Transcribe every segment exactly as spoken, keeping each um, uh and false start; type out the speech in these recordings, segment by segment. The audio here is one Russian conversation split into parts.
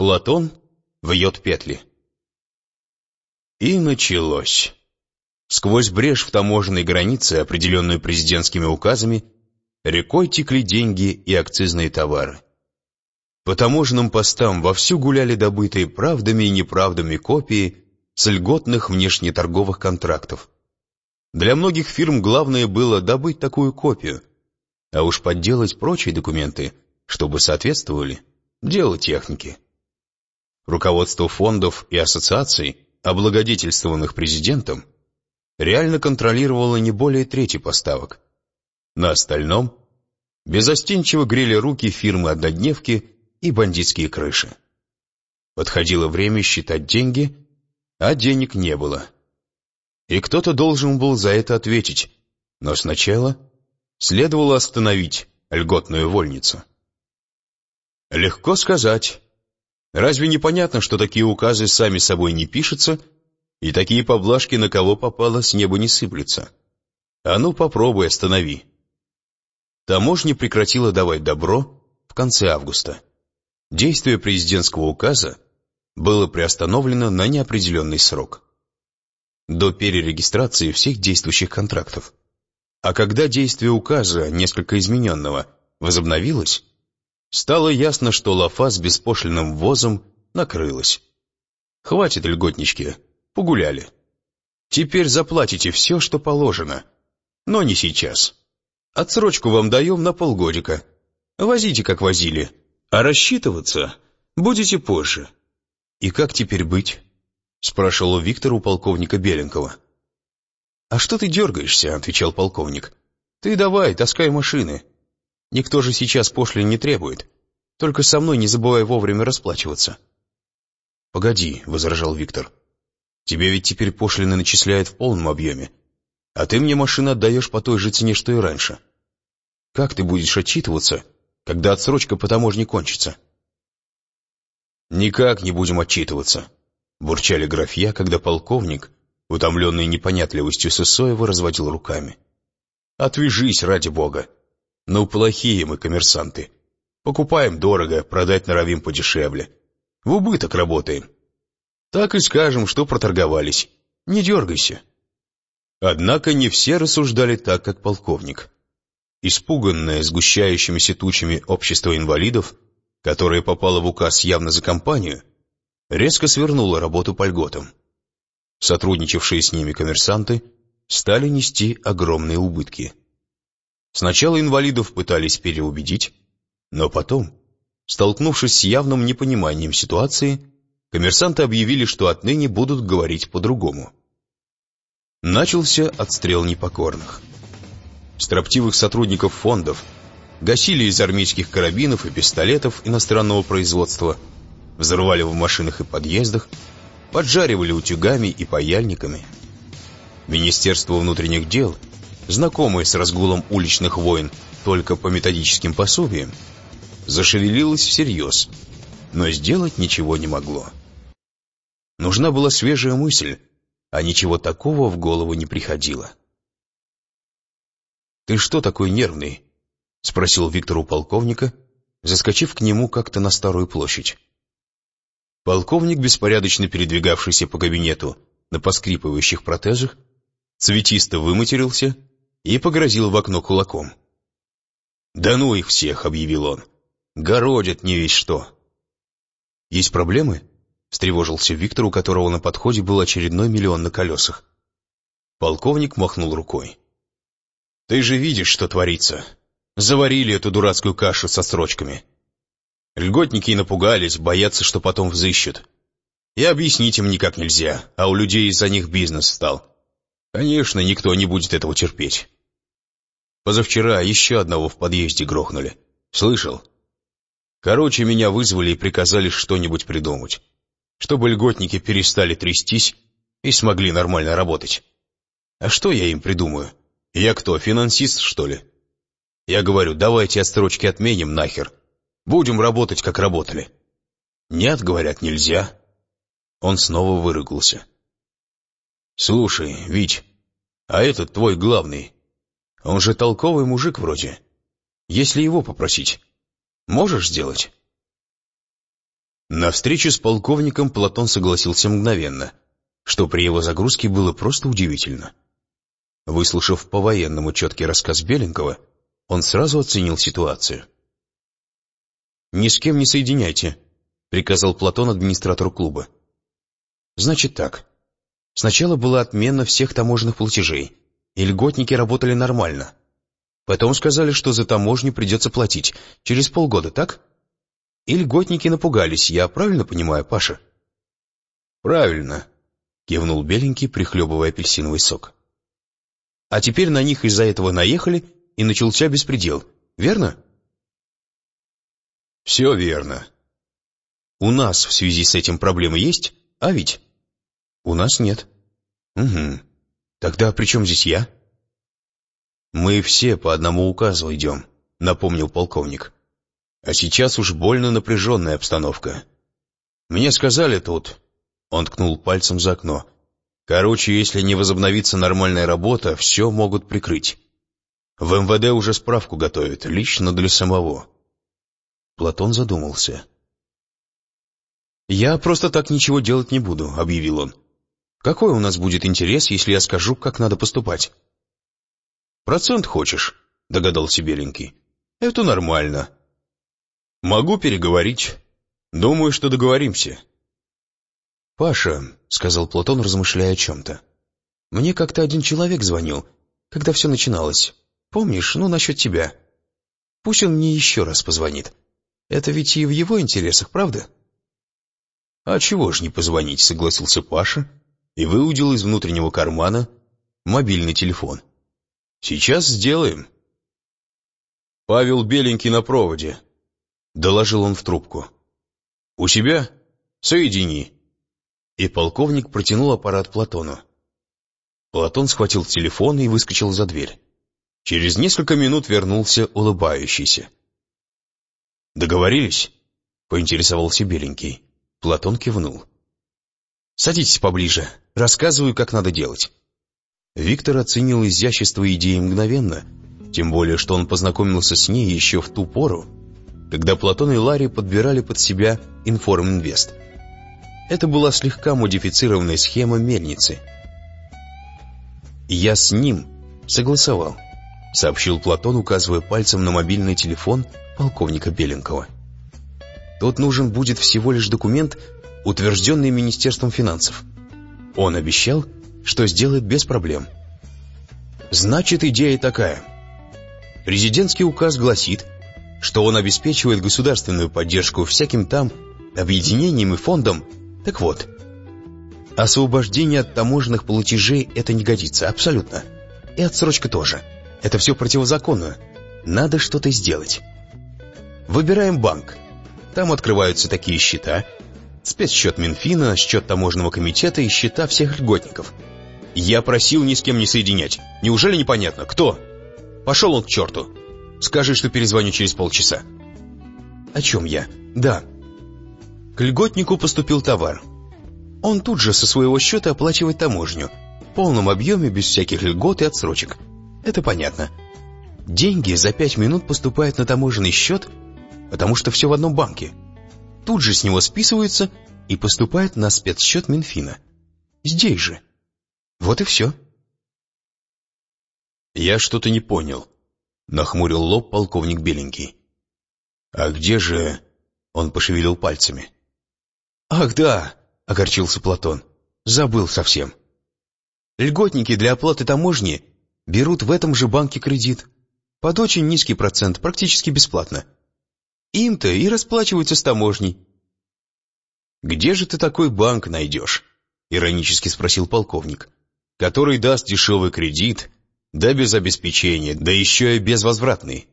Платон вьет петли. И началось. Сквозь брешь в таможенной границе, определенную президентскими указами, рекой текли деньги и акцизные товары. По таможенным постам вовсю гуляли добытые правдами и неправдами копии с льготных внешнеторговых контрактов. Для многих фирм главное было добыть такую копию, а уж подделать прочие документы, чтобы соответствовали, дело техники. Руководство фондов и ассоциаций, облагодетельствованных президентом, реально контролировало не более трети поставок. На остальном безостенчиво грели руки фирмы-однодневки и бандитские крыши. Подходило время считать деньги, а денег не было. И кто-то должен был за это ответить, но сначала следовало остановить льготную вольницу. Легко сказать. Разве не понятно, что такие указы сами собой не пишутся, и такие поблажки на кого попало с неба не сыплются? А ну попробуй останови. Таможня прекратила давать добро в конце августа. Действие президентского указа было приостановлено на неопределенный срок. До перерегистрации всех действующих контрактов. А когда действие указа, несколько измененного, возобновилось, стало ясно, что лафа с беспошлинным ввозом накрылась. Хватит, льготнички, погуляли. Теперь заплатите все, что положено, но не сейчас. Отсрочку вам даем на полгодика. Возите, как возили, а рассчитываться будете позже. И как теперь быть? Спрашивал Виктор у полковника Беленкова. А что ты дергаешься? Отвечал полковник. Ты давай, таскай машины. Никто же сейчас пошлин не требует. Только со мной не забывай вовремя расплачиваться. Погоди, возражал Виктор. Тебе ведь теперь пошлины начисляют в полном объеме, а ты мне машину отдаешь по той же цене, что и раньше. Как ты будешь отчитываться, когда отсрочка по таможне кончится? Никак не будем отчитываться, бурчали графья, когда полковник, утомленный непонятливостью Сысоева, разводил руками. Отвяжись, ради бога. Ну, плохие мы коммерсанты. Покупаем дорого, продать норовим подешевле. В убыток работаем. Так и скажем, что проторговались. Не дергайся. Однако не все рассуждали так, как полковник. Испуганное сгущающимися тучами общество инвалидов, которое попало в указ явно за компанию, резко свернуло работу по льготам. Сотрудничавшие с ними коммерсанты стали нести огромные убытки. Сначала инвалидов пытались переубедить, но потом, столкнувшись с явным непониманием ситуации, коммерсанты объявили, что отныне будут говорить по-другому. Начался отстрел непокорных. Строптивых сотрудников фондов гасили из армейских карабинов и пистолетов иностранного производства, взрывали в машинах и подъездах, поджаривали утюгами и паяльниками. Министерство внутренних дел, знакомое с разгулом уличных войн только по методическим пособиям, зашевелилось всерьез, но сделать ничего не могло. Нужна была свежая мысль, а ничего такого в голову не приходило. «Ты что такой нервный?» — спросил Виктор у полковника, заскочив к нему как-то на Старую площадь. Полковник, беспорядочно передвигавшийся по кабинету на поскрипывающих протезах, цветисто выматерился и погрозил в окно кулаком. «Да ну их всех!» — объявил он. «Городят не весь что!» «Есть проблемы?» — встревожился Виктор, у которого на подходе был очередной миллион на колесах. Полковник махнул рукой. «Ты же видишь, что творится. Заварили эту дурацкую кашу со строчками. Льготники и напугались, боятся, что потом взыщут. И объяснить им никак нельзя, а у людей из-за них бизнес встал. Конечно, никто не будет этого терпеть. Позавчера еще одного в подъезде грохнули. Слышал? Короче, меня вызвали и приказали что-нибудь придумать, чтобы льготники перестали трястись и смогли нормально работать. А что я им придумаю? Я кто, финансист, что ли? Я говорю, давайте отсрочки отменим нахер. Будем работать, как работали. Нет, говорят, нельзя. Он снова выругался. Слушай, Вить, а этот твой главный, он же толковый мужик вроде. Если его попросить, можешь сделать? На встрече с полковником Платон согласился мгновенно, что при его загрузке было просто удивительно. Выслушав по-военному четкий рассказ Беленького, он сразу оценил ситуацию. «Ни с кем не соединяйте», — приказал Платон администратору клуба. «Значит так. Сначала была отмена всех таможенных платежей, и льготники работали нормально. Потом сказали, что за таможню придется платить через полгода, так? И льготники напугались, я правильно понимаю, Паша?» «Правильно», — кивнул Беленький, прихлебывая апельсиновый сок. «А теперь на них из-за этого наехали, и начался беспредел, верно?» «Все верно. У нас в связи с этим проблемы есть, а ведь?» «У нас нет». «Угу. Тогда при чем здесь я?» «Мы все по одному указу идем», — напомнил полковник. «А сейчас уж больно напряженная обстановка. Мне сказали тут...» — он ткнул пальцем за окно. «Короче, если не возобновится нормальная работа, все могут прикрыть. В эм вэ дэ уже справку готовят, лично для самого». Платон задумался. «Я просто так ничего делать не буду», — объявил он. «Какой у нас будет интерес, если я скажу, как надо поступать?» «Процент хочешь?» — догадался Беленький. «Это нормально. Могу переговорить. Думаю, что договоримся». «Паша», — сказал Платон, размышляя о чем-то, — «мне как-то один человек звонил, когда все начиналось. Помнишь, ну, насчет тебя. Пусть он мне еще раз позвонит. Это ведь и в его интересах, правда?» «А чего ж не позвонить?» — согласился Паша и выудил из внутреннего кармана мобильный телефон. «Сейчас сделаем». «Павел Беленький на проводе», — доложил он в трубку. «У себя? Соедини». И полковник протянул аппарат Платону. Платон схватил телефон и выскочил за дверь. Через несколько минут вернулся улыбающийся. «Договорились?» — поинтересовался Беленький. Платон кивнул. «Садитесь поближе, рассказываю, как надо делать». Виктор оценил изящество идеи мгновенно, тем более, что он познакомился с ней еще в ту пору, когда Платон и Ларри подбирали под себя Информинвест. Это была слегка модифицированная схема мельницы. «Я с ним согласовал», — сообщил Платон, указывая пальцем на мобильный телефон полковника Беленького. «Тут нужен будет всего лишь документ, утвержденный Министерством финансов. Он обещал, что сделает без проблем. Значит, идея такая. Президентский указ гласит, что он обеспечивает государственную поддержку всяким там объединениям и фондам. Так вот, освобождение от таможенных платежей это не годится, абсолютно. И отсрочка тоже. Это все противозаконно. Надо что-то сделать. Выбираем банк. Там открываются такие счета: спецсчет Минфина, счет таможенного комитета и счета всех льготников. Я просил ни с кем не соединять. Неужели непонятно? Кто? Пошел он к черту. Скажи, что перезвоню через полчаса. О чем я? Да. К льготнику поступил товар. Он тут же со своего счета оплачивает таможню. В полном объеме, без всяких льгот и отсрочек. Это понятно. Деньги за пять минут поступают на таможенный счет, потому что все в одном банке. Тут же с него списываются и поступают на спецсчет Минфина. Здесь же. Вот и все. «Я что-то не понял», — нахмурил лоб полковник Беленький. «А где же...» — он пошевелил пальцами. «Ах, да!» — огорчился Платон. «Забыл совсем. Льготники для оплаты таможни берут в этом же банке кредит. Под очень низкий процент, практически бесплатно. Им-то и расплачиваются с таможней». «Где же ты такой банк найдешь?» — иронически спросил полковник. «Который даст дешевый кредит, да без обеспечения, да еще и безвозвратный».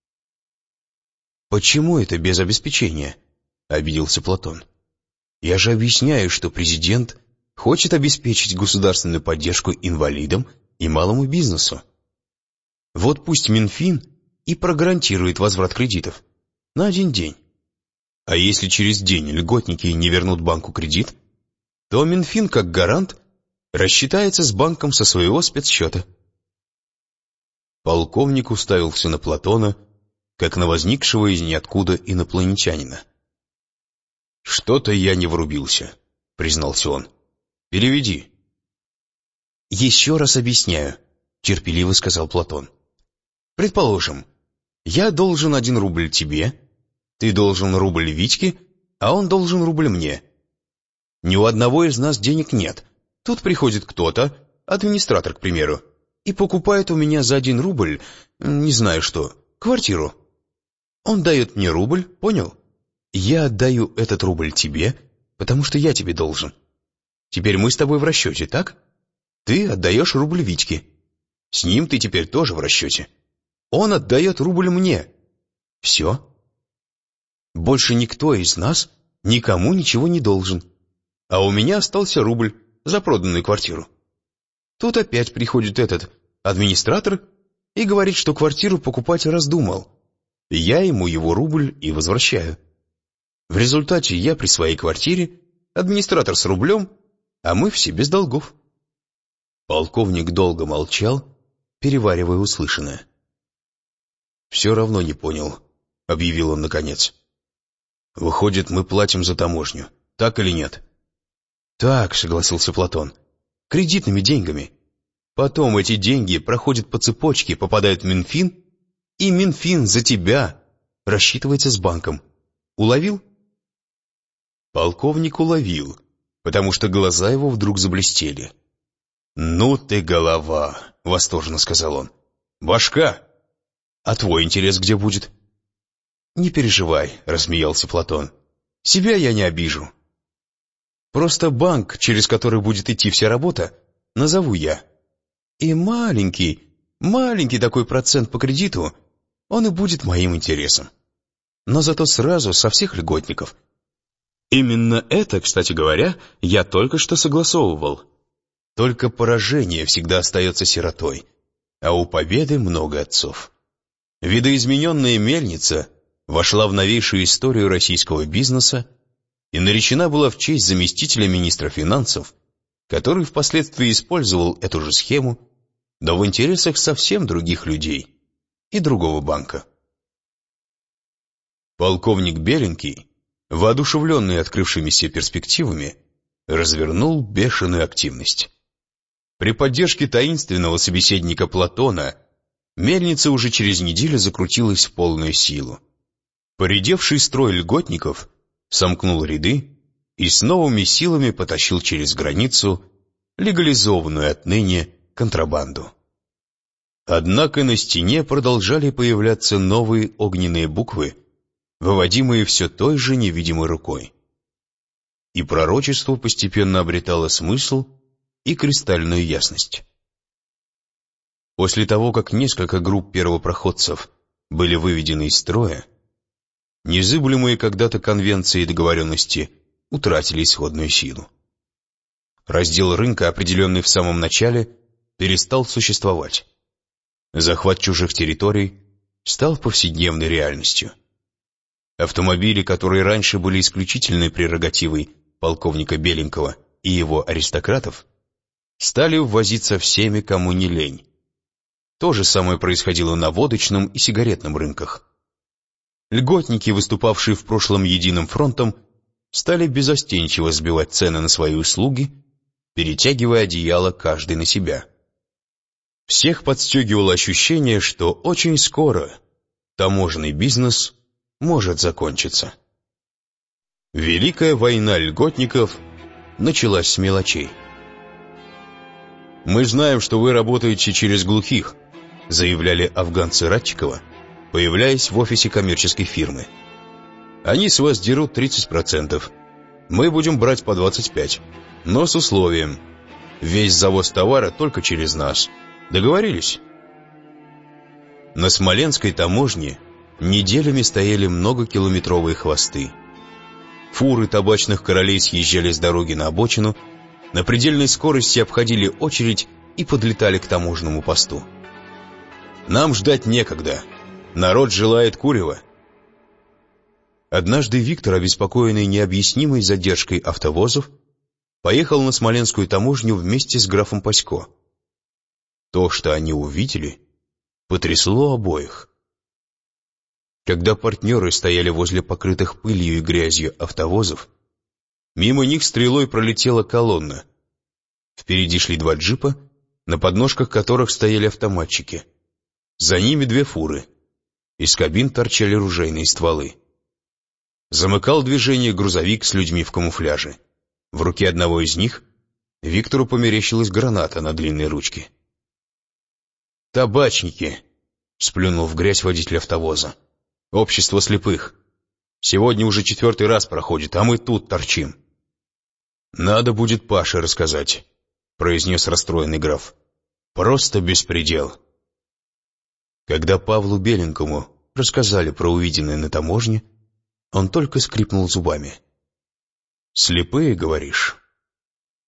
«Почему это без обеспечения?» — обиделся Платон. «Я же объясняю, что президент хочет обеспечить государственную поддержку инвалидам и малому бизнесу. Вот пусть Минфин и прогарантирует возврат кредитов на один день. А если через день льготники не вернут банку кредит, то Минфин, как гарант, рассчитается с банком со своего спецсчета». Полковник уставился на Платона, как на возникшего из ниоткуда инопланетянина. «Что-то я не врубился», — признался он. «Переведи». «Еще раз объясняю», — терпеливо сказал Платон. «Предположим, я должен один рубль тебе, ты должен рубль Витьке, а он должен рубль мне. Ни у одного из нас денег нет. Тут приходит кто-то, администратор, к примеру, и покупает у меня за один рубль, не знаю что, квартиру. Он дает мне рубль, понял? Я отдаю этот рубль тебе, потому что я тебе должен. Теперь мы с тобой в расчете, так? Ты отдаешь рубль Витьке. С ним ты теперь тоже в расчете. Он отдает рубль мне. Все. Больше никто из нас никому ничего не должен. А у меня остался рубль за проданную квартиру. Тут опять приходит этот администратор и говорит, что квартиру покупать раздумал. Я ему его рубль и возвращаю. В результате я при своей квартире, администратор с рублем, а мы все без долгов. Полковник долго молчал, переваривая услышанное. «Все равно не понял», — объявил он наконец. «Выходит, мы платим за таможню, так или нет?» «Так», — согласился Платон, — «кредитными деньгами. Потом эти деньги проходят по цепочке, попадают в Минфин, и Минфин за тебя рассчитывается с банком. Уловил?» Полковник уловил, потому что глаза его вдруг заблестели. «Ну ты голова!» — восторженно сказал он. «Башка! А твой интерес где будет?» «Не переживай», — рассмеялся Платон. «Себя я не обижу. Просто банк, через который будет идти вся работа, назову я. И маленький, маленький такой процент по кредиту, он и будет моим интересом. Но зато сразу со всех льготников. Именно это, кстати говоря, я только что согласовывал. Только поражение всегда остается сиротой, а у победы много отцов. Видоизмененная мельница вошла в новейшую историю российского бизнеса и наречена была в честь заместителя министра финансов, который впоследствии использовал эту же схему, но в интересах совсем других людей и другого банка. Полковник Беленький, воодушевленный открывшимися перспективами, развернул бешеную активность. При поддержке таинственного собеседника Платона мельница уже через неделю закрутилась в полную силу. Поредевший строй льготников сомкнул ряды и с новыми силами потащил через границу легализованную отныне контрабанду. Однако на стене продолжали появляться новые огненные буквы, выводимые все той же невидимой рукой. И пророчество постепенно обретало смысл и кристальную ясность. После того, как несколько групп первопроходцев были выведены из строя, незыблемые когда-то конвенции и договоренности утратили исходную силу. Раздел рынка, определенный в самом начале, перестал существовать. Захват чужих территорий стал повседневной реальностью. Автомобили, которые раньше были исключительной прерогативой полковника Беленького и его аристократов, стали ввозиться всеми, кому не лень. То же самое происходило на водочном и сигаретном рынках. Льготники, выступавшие в прошлом единым фронтом, стали безостенчиво сбивать цены на свои услуги, перетягивая одеяло каждый на себя. Всех подстегивало ощущение, что очень скоро таможенный бизнес может закончиться. Великая война льготников началась с мелочей. «Мы знаем, что вы работаете через глухих», — заявляли афганцы Радчикова, появляясь в офисе коммерческой фирмы. «Они с вас дерут тридцать процентов. Мы будем брать по двадцать пять процентов, но с условием. Весь завоз товара только через нас. Договорились?» На Смоленской таможне неделями стояли многокилометровые хвосты. Фуры табачных королей съезжали с дороги на обочину, на предельной скорости обходили очередь и подлетали к таможенному посту. «Нам ждать некогда. Народ желает курева». Однажды Виктор, обеспокоенный необъяснимой задержкой автовозов, поехал на Смоленскую таможню вместе с графом Пасько. То, что они увидели, потрясло обоих. Когда партнеры стояли возле покрытых пылью и грязью автовозов, Мимо них стрелой пролетела колонна. Впереди шли два джипа, на подножках которых стояли автоматчики. За ними две фуры. Из кабин торчали ружейные стволы. Замыкал движение грузовик с людьми в камуфляже. В руке одного из них Виктору померещилась граната на длинной ручке. «Табачники!» — сплюнул в грязь водитель автовоза. «Общество слепых. Сегодня уже четвертый раз проходит, а мы тут торчим». «Надо будет Паше рассказать», — произнес расстроенный граф. «Просто беспредел». Когда Павлу Беленькому рассказали про увиденное на таможне, он только скрипнул зубами. «Слепые, говоришь?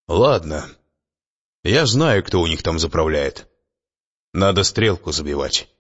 Ладно, я знаю, кто у них там заправляет. Надо стрелку забивать».